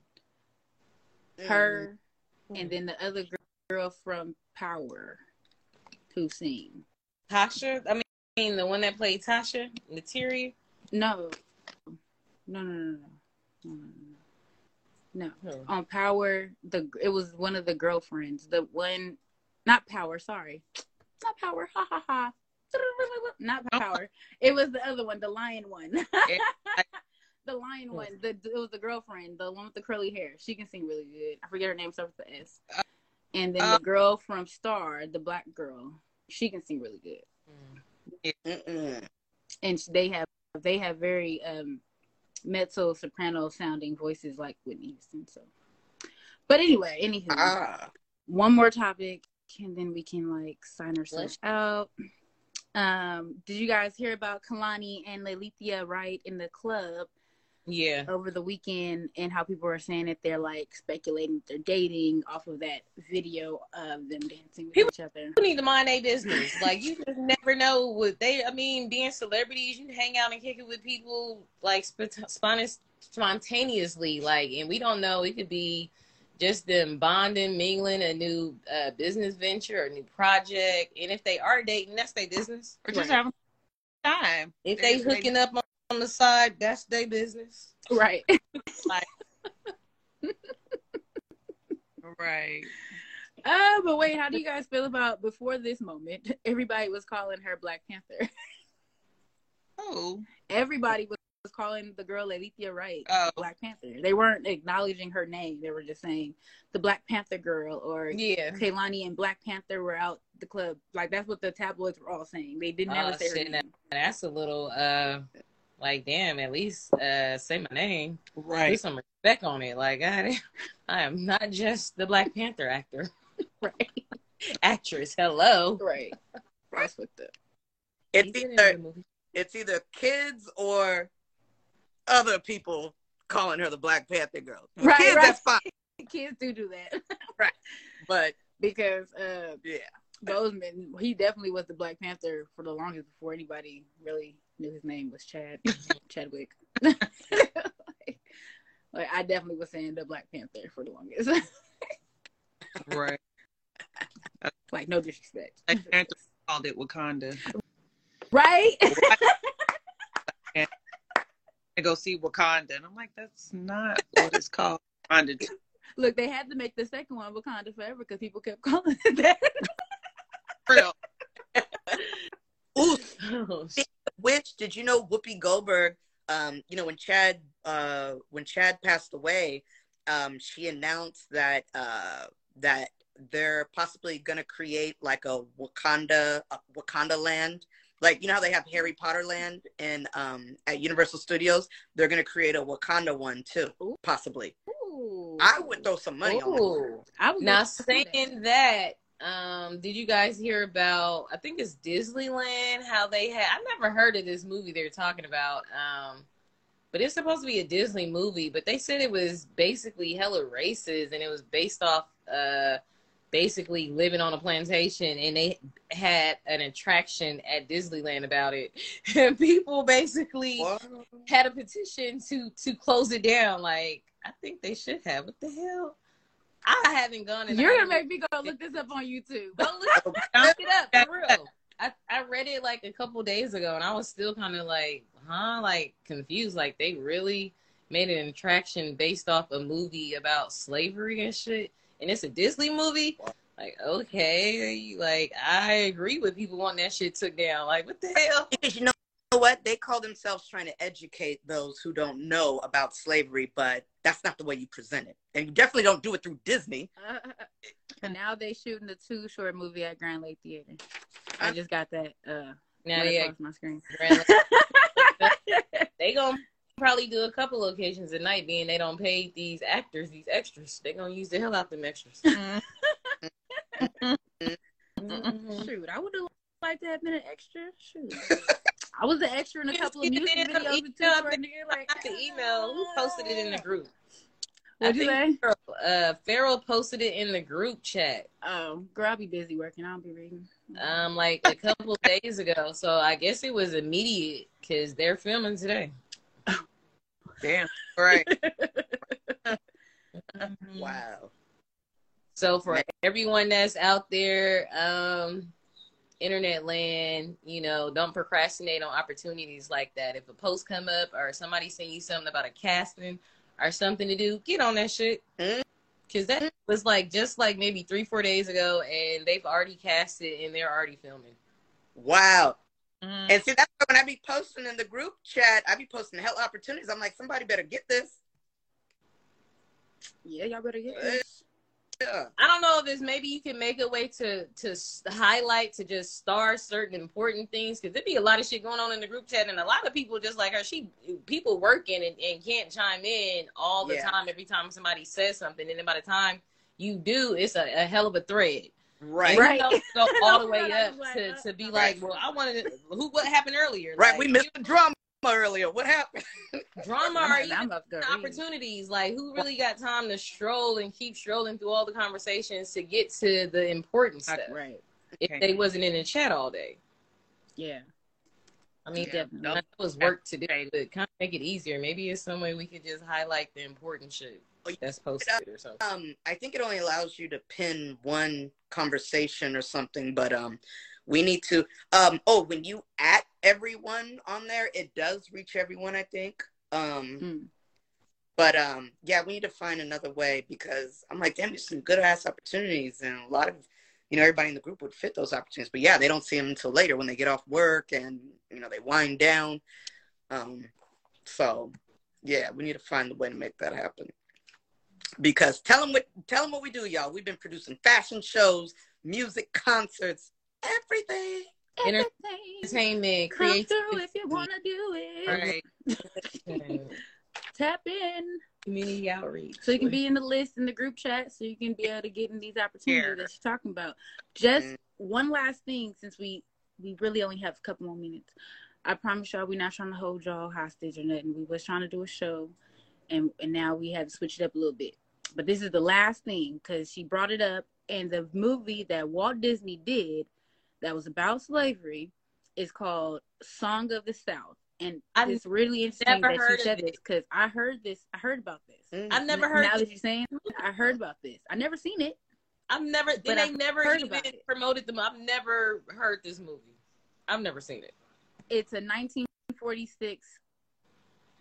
Her and then the other gr- girl from Power who sing. Tasha. I mean, the one that played Tasha, Materia. No. No no no no. No no no. No. No. On Power, the it was one of the girlfriends. The one not Power, sorry. Not Power. Ha ha ha. Not Power. It was the other one, the lion one. The lion one. The it was the girlfriend, the one with the curly hair. She can sing really good. I forget her name, starts with the S. And then Uh, the girl from Star, the black girl, she can sing really good. Mm-mm. And they have they have very um mezzo soprano sounding voices like Whitney Houston. So, but anyway, anywho, Ah. one more topic, and then we can like sign ourselves out. Um, did you guys hear about Kalani and Lilithia Wright in the club Yeah. over the weekend, and how people are saying that they're like speculating that they're dating off of that video of them dancing with People- each other? You need to mind their business. Like you just never know what they. I mean, being celebrities, you hang out and kick it with people like spont- spon- spontaneously. Like, and we don't know. It could be just them bonding, mingling, a new uh, business venture, a new project. And if they are dating, that's their business. Or just Right. having a time. If they They- hooking up on, on the side, that's their business. Right. Right. Uh, but wait, how do you guys feel about before this moment? Everybody was calling her Black Panther. Oh. Everybody was, was calling the girl Lilithia Wright Oh. Black Panther. They weren't acknowledging her name. They were just saying the Black Panther girl, or Yeah. Kehlani and Black Panther were out the club. Like that's what the tabloids were all saying. They didn't never Oh, say her shit, name. That's a little uh, like damn. At least uh, say my name. Put Right. some respect on it. Like I, I am not just the Black Panther actor, Right. actress. Hello. Right. That's what the It's He's in either the movie. it's either kids or other people calling her the Black Panther girl. For Right, kids, right. that's fine. kids do do that. But Because uh yeah, Bozeman, he definitely was the Black Panther for the longest before anybody really knew his name was Chad Chadwick. like, like, I definitely was saying the Black Panther for the longest. Right. Like no disrespect. Black Panther called it Wakanda. Right? to go see Wakanda. And I'm like, that's not what it's called. Wakanda two. Look, they had to make the second one Wakanda Forever because people kept calling it that. Real. Ooh, Oh, which did you know Whoopi Goldberg? Um, you know when Chad uh, when Chad passed away, um, she announced that uh, that they're possibly gonna create like a Wakanda a Wakanda land. Like, you know how they have Harry Potter land in um, at Universal Studios? They're gonna create a Wakanda one too, Ooh. possibly. Ooh. I would throw some money on it. Ooh. I was Now gonna say saying that, um, did you guys hear about? I think it's Disneyland. How they had? I never heard of this movie they're talking about. Um, but it's supposed to be a Disney movie. But they said it was basically hella racist, and it was based off, uh, basically living on a plantation, and they had an attraction at Disneyland about it. And people basically What? had a petition to to close it down. Like, I think they should have. What the hell? I haven't gone. And you're I gonna make me go look this up on YouTube. Go look, look it up for real. I, I read it like a couple days ago, and I was still kind of like, huh, like confused. Like they really made an attraction based off a movie about slavery and shit, and it's a Disney movie. Like, okay, like I agree with people wanting that shit took down. Like, what the hell? Because you know what? They call themselves trying to educate those who don't know about slavery, but that's not the way you present it. And you definitely don't do it through Disney. Uh, and now they shooting the Too Short movie at Grand Lake Theater. I just got that uh Now right yeah, across my screen. they gonna probably do a couple locations at night, being they don't pay these actors these extras. They gonna use the hell out them extras. Mm-hmm. Shoot, I would have liked to have been an extra. Shoot. I was an extra in a couple of Get music it in, videos email, with Too Short. Nigga, like, I got the email. Who posted it in the group? What'd you say? Farrell, uh, Farrell posted it in the group chat. Oh, girl, I'll be busy working. I don't be reading. Um, like a couple days ago. So I guess it was immediate because they're filming today. Damn. Right. Wow. So for everyone that's out there, um, internet land, you know, don't procrastinate on opportunities like that. If a post come up or somebody send you something about a casting or something to do, get on that shit. Because that was like just like maybe three, four days ago, and they've already cast it and they're already filming. Wow. Mm. And see, that's why when I be posting in the group chat, I be posting hell opportunities. I'm like, somebody better get this. Yeah, y'all better get this. Yeah. I don't know if it's maybe you can make a way to to highlight, to just star certain important things, because there be a lot of shit going on in the group chat, and a lot of people just like her. She people working and, and can't chime in all the Yeah. time every time somebody says something, and then by the time you do, it's a, a hell of a thread. Right. And Right. you don't go all the way I up was like, to, uh, to be uh, like, well, I wanted to, who what happened earlier? Right. Like, We missed the drama earlier. What happened? drama I'm or like, even I'm about to go read. opportunities. Like, who really got time to stroll and keep strolling through all the conversations to get to the important stuff? Right. If Okay. they wasn't in the chat all day. Yeah. I mean, Yeah. Definitely. that was work to do, but kind of make it easier. Maybe it's some way we could just highlight the important shit that's posted or something. Um, I think it only allows you to pin one conversation or something, but um, we need to. Um, oh, when you at everyone on there, it does reach everyone, I think. Um, Mm. but um, yeah, we need to find another way, because I'm like, damn, there's some good ass opportunities, and a lot of, you know, everybody in the group would fit those opportunities. But yeah, they don't see them until later when they get off work and, you know, they wind down. Um, so yeah, we need to find a way to make that happen. Because tell them what tell them what we do, y'all. We've been producing fashion shows, music concerts, everything. Everything Entertainment, come through creativity, if you want to do it. Right. Tap in. community outreach. So you can be in the list in the group chat, so you can be able to get in these opportunities Yeah. that you're talking about. Just Mm. one last thing, since we we really only have a couple more minutes. I promise y'all we're not trying to hold y'all hostage or nothing. We was trying to do a show, and and now we had to switch it up a little bit. But this is the last thing, because she brought it up, and the movie that Walt Disney did that was about slavery is called Song of the South. And I've it's really interesting never that heard you said of this, because I heard this. I heard about this. Mm. I've never N- heard. Now This. that you're saying, I heard about this. I never seen it. I've never. But Then they I've never heard even about it. promoted them. I've never heard this movie. I've never seen it. It's a nineteen forty-six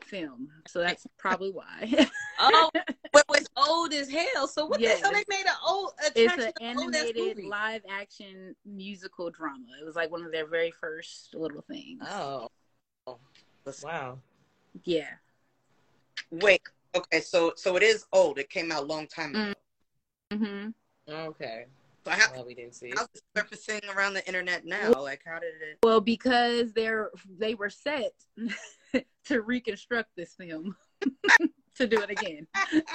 film, so that's probably why. Oh, but it's old as hell. So what Yes. the hell they made an old It's attraction? an Old ass animated movie? live action musical drama. It was like one of their very first little things. Oh, wow. Yeah. Wait. Okay. So so it is old. It came out a long time ago. Mm-hmm. Okay. So how, Well, we didn't see how's it. it surfacing around the internet now? Like, how did it? Well, because they're they were set to reconstruct this film to do it again.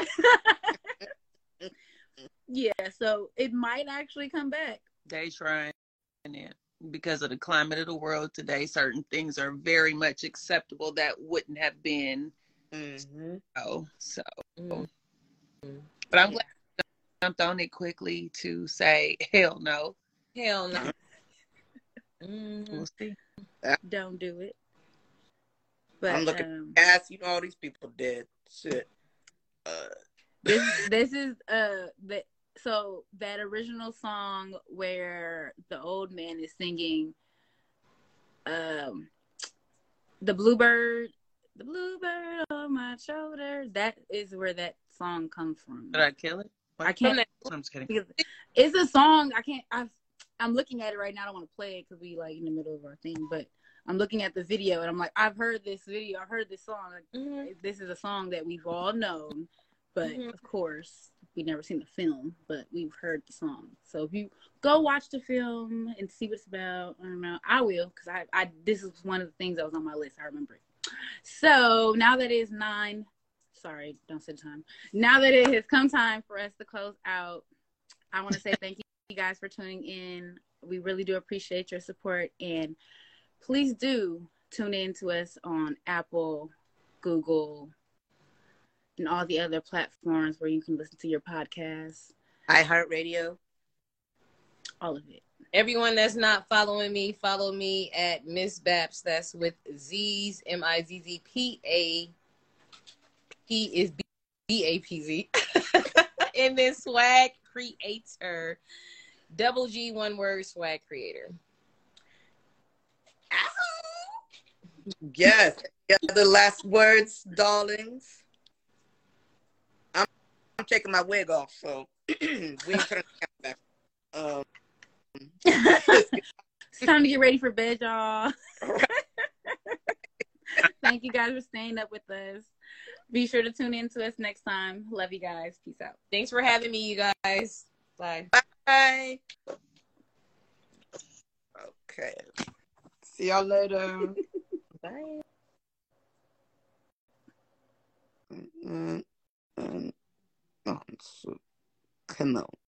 Yeah, so it might actually come back. They trying it because of the climate of the world today. Certain things are very much acceptable that wouldn't have been. Mm-hmm. Oh, so. Mm. But I'm Yeah. glad you jumped on it quickly to say hell no. Hell no. Mm. We'll see. Don't do it. But I'm looking um, ass. You know, all these people dead. Shit. Uh, this this is uh the so that original song where the old man is singing um the bluebird the bluebird on my shoulder, that is where that song comes from. Did I kill it? I can't. I'm just kidding. It's a song. I can't. I've, I'm looking at it right now. I don't want to play it because we like in the middle of our thing. But I'm looking at the video and I'm like, I've heard this video. I've heard this song. Like, Mm-hmm. this is a song that we've all known, but Mhm. of course we've never seen the film. But we've heard the song. So if you go watch the film and see what it's about, I don't know. I will because I, I this is one of the things that was on my list. I remember it. So now that it is nine. Sorry, don't say the time. Now that it has come time for us to close out, I want to say thank you guys for tuning in. We really do appreciate your support. And please do tune in to us on Apple, Google, and all the other platforms where you can listen to your podcasts. iHeartRadio. All of it. Everyone that's not following me, follow me at Miss Baps. That's with Z's, M I Z Z P A. He is B A P Z. And then Swag Creator. Double G, one word, Swag Creator. Yes. Any other last words, darlings? I'm, I'm taking my wig off, so we ain't turning the camera back. Um, It's time to get ready for bed, y'all. Right. Thank you guys for staying up with us. Be sure to tune in to us next time. Love you guys. Peace out. Thanks for having me, you guys. Bye. Bye. Okay. See y'all later. Bye. Mm, mm, mm. Oh, so, come on.